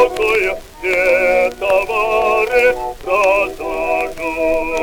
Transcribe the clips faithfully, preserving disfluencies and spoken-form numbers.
спокою все товары разложу.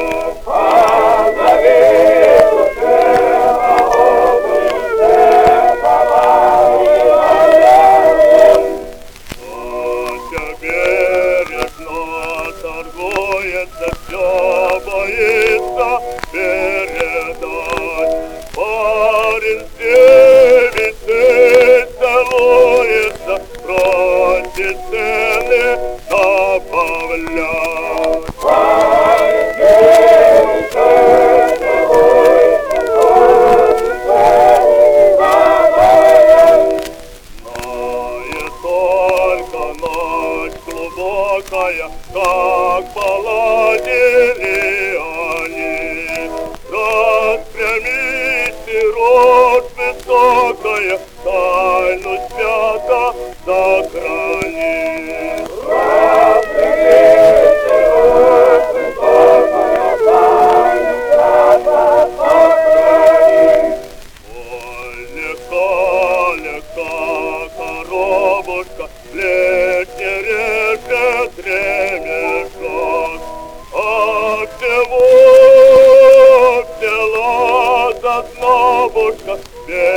Торгуется, все боится передать. Парень с девицей целуется, просит цены добавлять. Парень с девицей целуется, просит цены добавлять. Знает только ночь глубокая, как поладили они. Распрямите рот высокая, тайну свято сохрани. Распрямите рот высокая, тайну свято сохрани. Ой, легка, легка коробушка, плетни режет ремешок. А всего взяла за снобушка.